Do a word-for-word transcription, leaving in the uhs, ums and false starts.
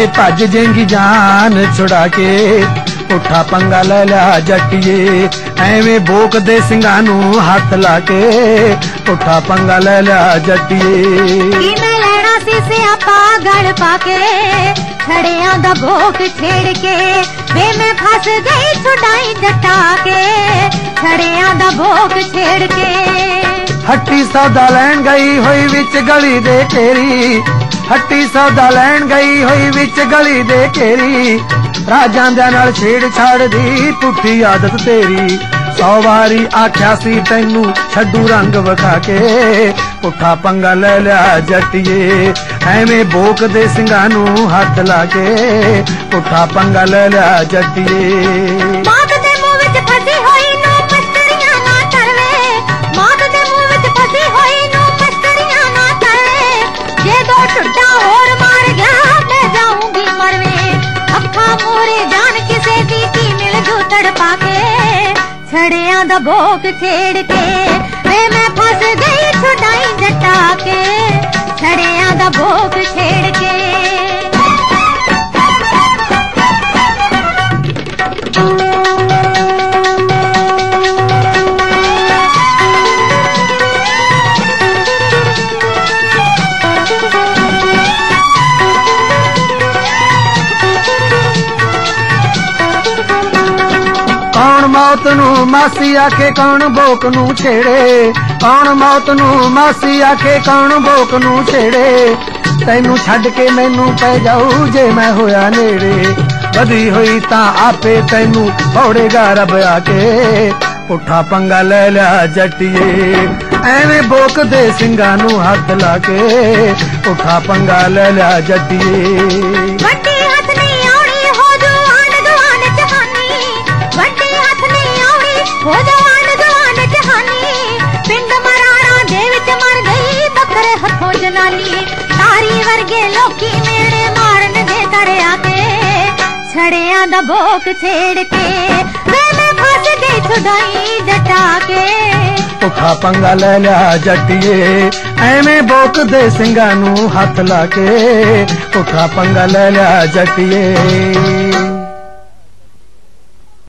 ਐਵੇਂ ਭੱਜ ਜਾਏਂਗੀ ਜਾਨ ਛੁਡਾ ਕੇ, ਪੁੱਠਾ ਪੰਗਾ ਲੈ ਲਿਆ ਜੱਟੀਏ। ਐਵੇਂ ਬੋਕ ਦੇ ਸਿੰਘਾਂ ਨੂੰ ਹੱਥ ਲਾ ਕੇ, ਪੁੱਠਾ ਪੰਗਾ ਲੈ ਲਿਆ ਜੱਟੀਏ। ਕਿਵੇਂ ਲੈਣਾ ਸੀ ਸਿਆਪਾ ਗਲ ਪਾ ਕੇ, ਛੜਿਆਂ ਦਾ ਭੋਗ ਛੇੜ ਕੇ, ਵੇ ਮੈਂ ਫਸ ਗਈ ਛੁਡਾਈ ਜਟਾ ਕੇ, ਛੜਿਆਂ ਦਾ ਭੋਗ ਛੇੜ ਕੇ। ਹੱਟੀ ਸੌਦਾ ਲੈਣ ਗਈ ਹੋਈ ਵਿੱਚ ਗਲੀ ਦੇ ਘੇਰੀ, ਹੱਟੀ ਸੌਦਾ ਲੈਣ ਗਈ ਹੋਈ ਵਿੱਚ ਗਲੀ ਦੇ ਘੇਰੀ, ਰਾਜਾਂ ਦੇ ਨਾਲ ਛੇੜ ਛਾੜਦੀ ਪੁੱਠੀ ਆਦਤ ਤੇਰੀ। ਸੌ ਵਾਰੀ ਆਖਿਆ ਸੀ ਤੈਨੂੰ ਛੱਡੂ ਰੰਗ ਵਿਖਾ ਕੇ, ਪੁੱਠਾ ਪੰਗਾ ਲੈ ਲਿਆ ਜੱਟੀਏ। ਐਵੇਂ ਬੋਕ ਦੇ ਸਿੰਘਾਂ ਨੂੰ ਹੱਥ ਲਾ ਕੇ, ਪੁੱਠਾ ਪੰਗਾ ਲੈ ਲਿਆ ਜੱਟੀਏ। ਮੌਤ ਦੇ ਮੂੰਹ ਵਿੱਚ ਫਸੀ ਹੋਈ ਨੂੰ ਪਸਤਰੀਆਂ ਨਾ ਕਰਵੇ, ਮੌਤ ਦੇ ਮੂੰਹ ਵਿੱਚ ਫਸੀ ਹੋਈ ਨੂੰ ਪਸਤਰੀਆਂ ਨਾ ਕਰਵੇ, ਜੇ ਦੋ ਟੁੱਟਾ ਹੋਰ ਮਾਰ ਗਿਆ ਮੈਂ ਜਾਊਂਗੀ ਮਰਵੇ। ਅੱਖਾਂ ਮੂਹਰੇ ਜਾਨ ਕਿਸੇ ਦੀ ਕੀ ਮਿਲ ਜੂ ਤੜਪਾ ਕੇ, ਛੜਿਆਂ ਦਾ ਭੋਗ ਛੇੜ ਕੇ, ਵੇ ਮੈਂ ਫਸ ਗਈ ਛੁਡਾਈ ਜਟਾ ਕੇ, ਛੜਿਆਂ ਦਾ ਭੋਗ ਛੇੜ ਕੇ। ਕੌਣ ਮੌਤ ਨੂੰ ਮਾਸੀ ਆਖੇ ਕੌਣ ਬੋਕ ਨੂੰ ਛੇੜੇ, ਕੌਣ ਮੌਤ ਨੂੰ ਮਾਸੀ ਆਖੇ ਕੌਣ ਬੋਕ ਨੂੰ ਛੇੜੇ, ਤੈਨੂੰ ਛੱਡ ਕੇ ਮੈਨੂੰ ਪੈ ਜਾਊ ਜੇ ਮੈਂ ਹੋਇਆ ਨੇੜੇ। ਵਧੀ ਹੋਈ ਤਾਂ ਆਪੇ ਤੈਨੂੰ ਫੋੜੇਗਾ ਰੱਬ ਆ ਕੇ, ਪੁੱਠਾ ਪੰਗਾ ਲੈ ਲਿਆ ਜੱਟੀਏ। ਐਵੇਂ ਬੋਕ ਦੇ ਸਿੰਘਾਂ ਨੂੰ ਹੱਥ ਲਾ ਕੇ, ਪੁੱਠਾ ਪੰਗਾ ਲੈ ਲਿਆ ਜੱਟੀਏ। ਵੱਡੀ ਹੱਥ ਨਹੀਂ ਆਉਣੀ ਹੋ ਜੋ ਆਂਢ ਗੁਆਂਢ ਚ ਹਾਨੀ, ਵੱਡੀ ਹੱਥ ਨਹੀਂ ਆਉਣੀ ਹੋ ਜੋ ਆਂਢ ਗੁਆਂਢ ਚ ਹਾਨੀ, ਪਿੰਡ ਮਰਾਰਾਂ ਦੇ ਵਿੱਚ ਮਰ ਗਈ ਬੱਕਰੇ ਹੱਥੋਂ ਜਨਾਨੀ। ਤਾਰੀ ਵਰਗੇ ਲੋਕੀ ਮੇਰੇ ਮਾਰਨ ਦੇ ਘਰ ਆ ਕੇ, ਛੜਿਆਂ ਦਾ ਭੋਗ ਛੇੜ ਕੇ, ਵੇ ਮੈਂ ਫਸ ਗਈ ਛੁਡਾਈ ਜਟਾ ਕੇ, ਪੁੱਠਾ ਪੰਗਾ ਲੈ ਲਿਆ ਜੱਟੀਏ। ਐਵੇਂ ਬੋਕ ਦੇ ਸਿੰਘਾਂ ਨੂੰ ਹੱਥ ਲਾ ਕੇ, ਪੁੱਠਾ ਪੰਗਾ ਲੈ ਲਿਆ ਜੱਟੀਏ।